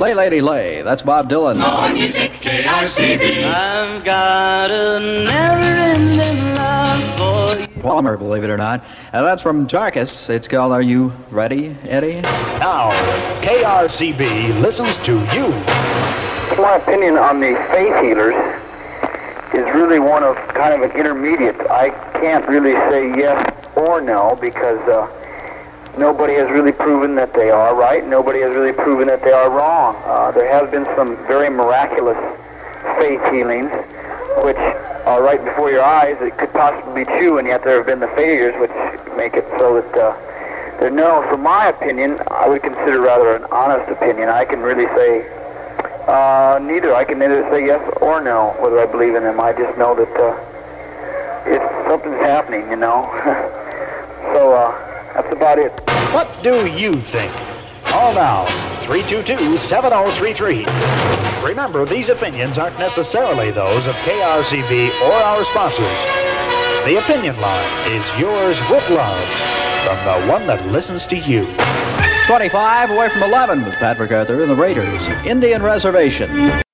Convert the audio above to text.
Lay Lady Lay, that's Bob Dylan. More music, KRCB. I've got a never-ending love for you. Palmer, believe it or not. And that's from Tarkus. It's called Are You Ready, Eddie? Now, KRCB listens to you. My opinion on the faith healers is really one of kind of an intermediate. I can't really say yes or no because nobody has really proven that they are right. Nobody has really proven that they are wrong. There have been some very miraculous faith healings which are right before your eyes. It could possibly be true, and yet there have been the failures which make it so that they're no. For my opinion, I would consider rather an honest opinion. I can really say neither. I can neither say yes or no whether I believe in them. I just know that if something's happening, you know. So that's about it. What do you think? Call now, 322-7033. Remember, these opinions aren't necessarily those of KRCB or our sponsors. The opinion line is yours with love from the one that listens to you. 25 away from 11 with Pat MacArthur and the Raiders. Indian Reservation.